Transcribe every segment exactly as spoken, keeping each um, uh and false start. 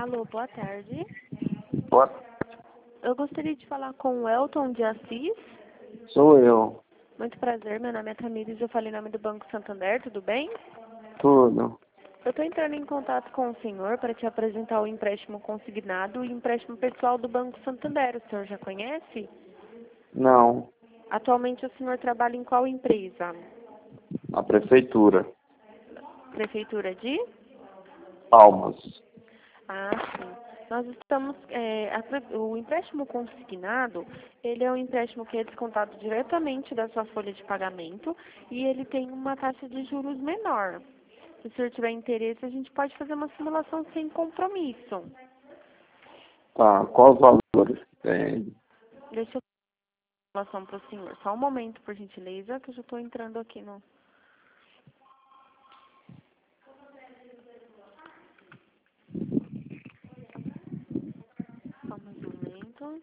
Alô, boa tarde. Boa. Eu gostaria de falar com o Elton de Assis. Sou eu. Muito prazer, meu nome é Tamires, eu falei em nome do Banco Santander, tudo bem? Tudo. Eu estou entrando em contato com o senhor para te apresentar o empréstimo consignado e o empréstimo pessoal do Banco Santander. O senhor já conhece? Não. Atualmente o senhor trabalha em qual empresa? A prefeitura. Prefeitura de? Palmas. Ah, sim. Nós estamos, é, a, o empréstimo consignado, ele é um empréstimo que é descontado diretamente da sua folha de pagamento e ele tem uma taxa de juros menor. Se o senhor tiver interesse, a gente pode fazer uma simulação sem compromisso. Tá. Quais os valores que tem? Deixa eu fazer uma simulação para o senhor. Só um momento, por gentileza, que eu já estou entrando aqui no... Só mais um momento.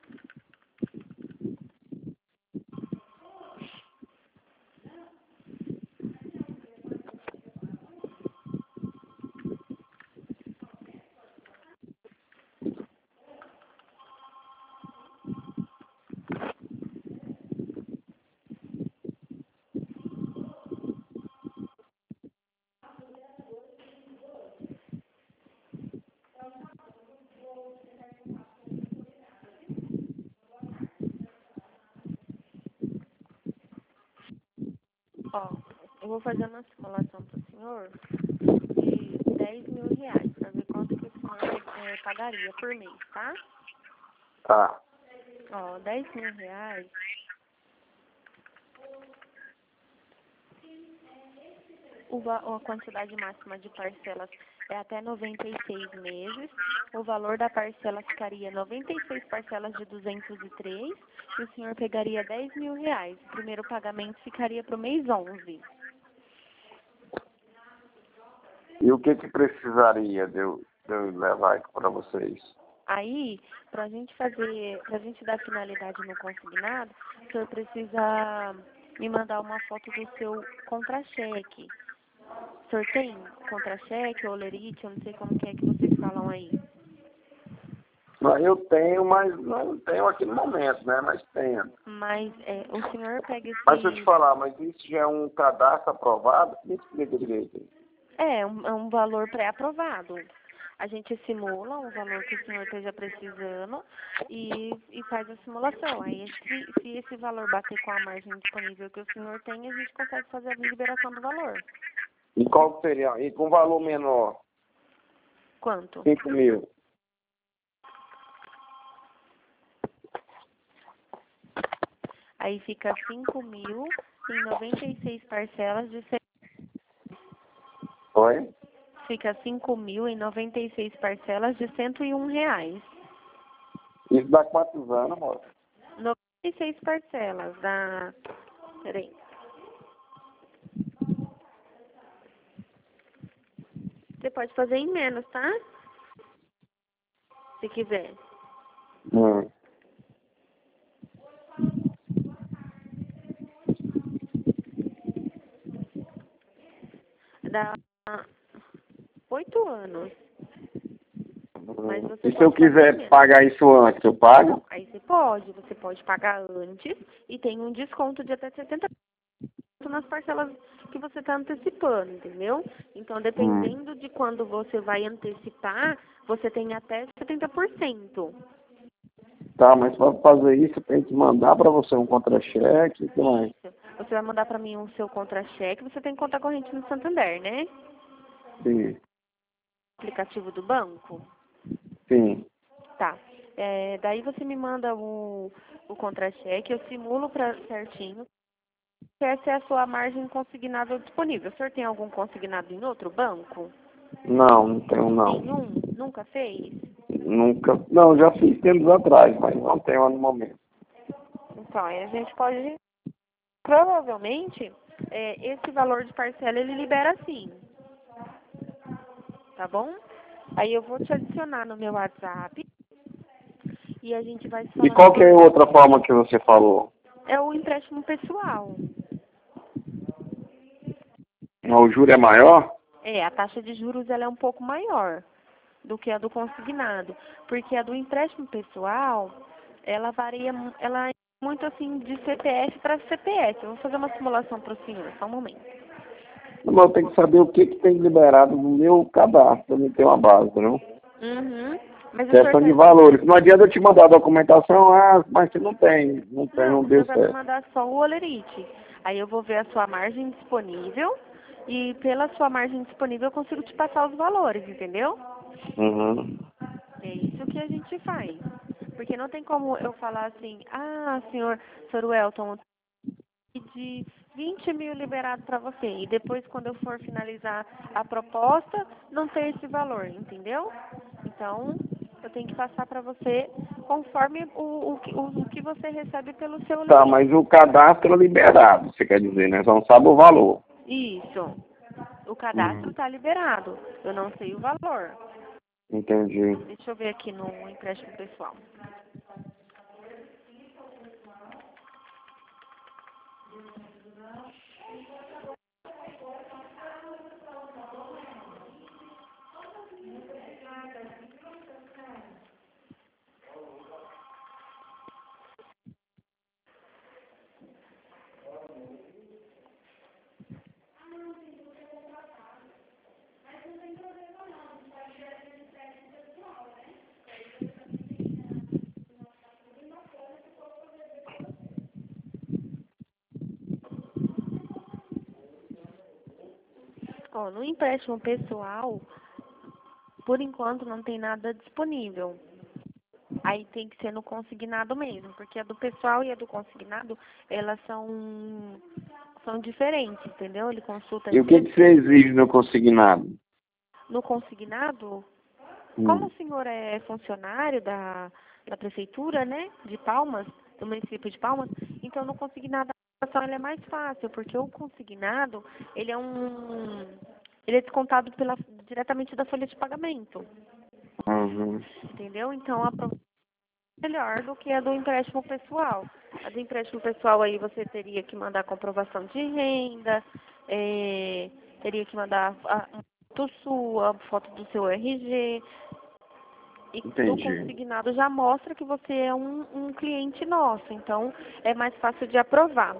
Ó, eu vou fazer uma simulação para o senhor de dez mil reais, para ver quanto que o senhor é, pagaria por mês, tá? Tá. Ó, dez mil reais, o, va- a quantidade máxima de parcelas é até noventa e seis meses, o valor da parcela ficaria noventa e seis parcelas de duzentos e três e o senhor pegaria dez mil reais. O primeiro pagamento ficaria para o mês onze. E o que que precisaria de eu, de eu levar aqui para vocês? Aí, para a gente fazer, para a gente dar finalidade no consignado, o senhor precisa me mandar uma foto do seu contra-cheque. O senhor tem contra-cheque, olerite, eu não sei como que é que vocês falam aí. Não, eu tenho, mas não tenho aqui no momento, né? Mas tenho. Mas é, o senhor pega Mas deixa eu te esse... falar, mas isso já é um cadastro aprovado? Me explica direito aí. É, um, é um valor pré-aprovado. A gente simula um valor que o senhor esteja precisando e, e faz a simulação. Aí, se, se esse valor bater com a margem disponível que o senhor tem, a gente consegue fazer a liberação do valor. E qual que seria? E com valor menor? Quanto? cinco mil. Aí fica cinco mil em noventa e seis parcelas de... cem. Oi? Fica cinco mil em noventa e seis parcelas de cento e um reais. Isso dá quantos anos, moça? noventa e seis parcelas da... Peraí. Você pode fazer em menos, tá? Se quiser. Hum. Dá oito anos. Mas você E se eu pode fazer em quiser menos. pagar isso antes, eu pago? Aí você pode. Você pode pagar antes e tem um desconto de até setenta por cento nas parcelas que você está antecipando, entendeu? Então, Hum. dependendo de quando você vai antecipar, você tem até setenta por cento. Tá, mas para fazer isso tem que mandar para você um contra-cheque, o que mais? Isso. Você vai mandar para mim o seu contra-cheque. Você tem conta corrente no Santander, né? Sim, Aplicativo do banco. sim. Tá. É, daí você me manda o, o contra-cheque, eu simulo pra, certinho. Essa é a sua margem consignável disponível. O senhor tem algum consignado em outro banco? Não, não tenho não. Nenhum? Nunca fez? Nunca. Não, já fiz tempos atrás, mas não tenho no momento. Então, aí a gente pode... Provavelmente, é, esse valor de parcela ele libera sim. Tá bom? Aí eu vou te adicionar no meu WhatsApp e a gente vai se E falando qual que é a por... outra forma que você falou? É o empréstimo pessoal. O juro é maior? É, a taxa de juros ela é um pouco maior. do que a do consignado, porque a do empréstimo pessoal, ela varia, mu- ela é muito assim de C P F para C P F. Eu vou fazer uma simulação para o senhor, só um momento. Mas eu tenho que saber o que, que tem liberado no meu cadastro, para mim ter uma base, não? Uhum. Mas o senhor Questão de tá... valores. Não adianta eu te mandar a documentação, ah, mas você não tem, não tem, Não, não o deu senhor vai me certo. mandar só o olerite. Aí eu vou ver a sua margem disponível e pela sua margem disponível eu consigo te passar os valores, entendeu? Uhum. É isso que a gente faz. Porque não tem como eu falar assim, ah, senhor, senhor Welton, de vinte mil liberado para você. E depois, quando eu for finalizar a proposta, não ter esse valor, entendeu? Então, eu tenho que passar para você conforme o, o, que- o, o que você recebe pelo seu Tá, limite. mas o cadastro é liberado, você quer dizer, né? Só não sabe o valor. Isso. O cadastro Uhum. está liberado. Eu não sei o valor. Entendi. Deixa eu ver aqui no empréstimo pessoal. Ó, no empréstimo pessoal, por enquanto não tem nada disponível. Aí tem que ser no consignado mesmo, porque a do pessoal e a do consignado, elas são, são diferentes, entendeu? Ele consulta E o que, que você exige no consignado? no consignado, como Hum. o senhor é funcionário da, da prefeitura, né, de Palmas, do município de Palmas, então no consignado a ação ele é mais fácil, porque o consignado, ele é um, ele é descontado pela, diretamente da folha de pagamento, Uhum. entendeu? Então a melhor do que a do empréstimo pessoal. A do empréstimo pessoal aí você teria que mandar comprovação de renda, eh, teria que mandar a a foto sua, foto do seu R G. E do Entendi. consignado já mostra que você é um, um cliente nosso, então é mais fácil de aprovar,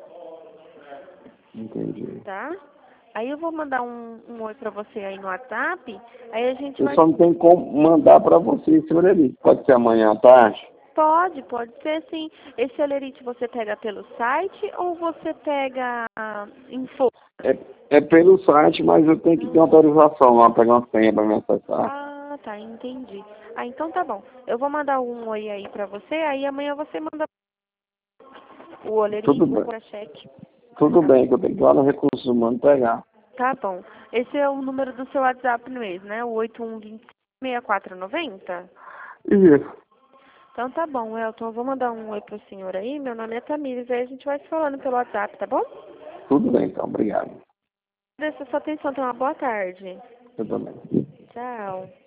Entendi. tá? Aí eu vou mandar um, um oi pra você aí no WhatsApp, aí a gente Eu vai... só não tenho como mandar para você esse ali. Pode ser amanhã à tarde? Pode, pode ser sim. Esse olerite você pega pelo site ou você pega ah, em folha? É, é pelo site, mas eu tenho que ter Uhum. autorização lá, pegar uma senha para me acessar. Ah, tá, entendi. Ah, então tá bom. Eu vou mandar um oi aí pra você, aí amanhã você manda o Tudo olerite, o bem. contra-cheque. Tudo Tá, bem, que eu tenho que ir lá no Recursos Humanos pegar. tá bom. Esse é o número do seu WhatsApp mesmo, né? O oito um dois seis quatro nove zero? Isso. Então tá bom, Elton. Eu vou mandar um oi pro senhor aí. Meu nome é Tamires, aí a gente vai se falando pelo WhatsApp, tá bom? Tudo bem, então. Obrigado. Agradeço a sua atenção. Tenha uma boa tarde. Eu também. Tchau.